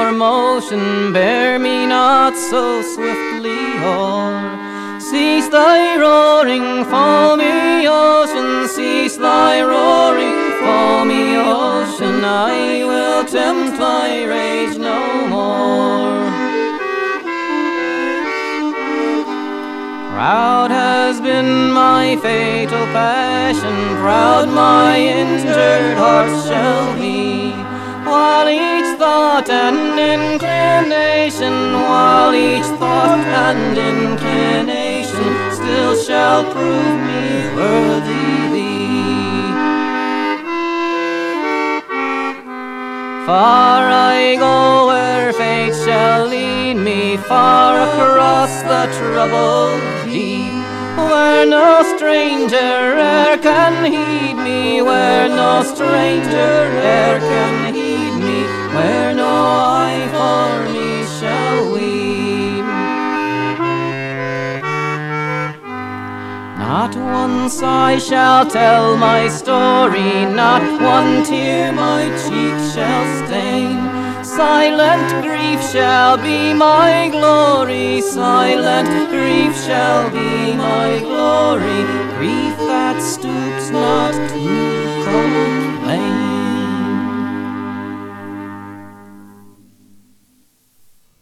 your motion, bear me not so swiftly o'er. Cease thy roaring, foamy ocean, cease thy roaring, foamy ocean, I will tempt thy rage no more. Proud has been my fatal passion, proud my injured heart shall be, while each thought and inclination, while each thought and inclination still shall prove me worthy thee. Far I go where fate shall lead me, far across the troubled deep, where no stranger e'er can heed me, where no stranger e'er can heed me, where no eye for me shall weep. Not once I shall tell my story, not one tear my cheek shall stain. Silent grief shall be my glory, silent grief shall be my glory, grief that stoops not to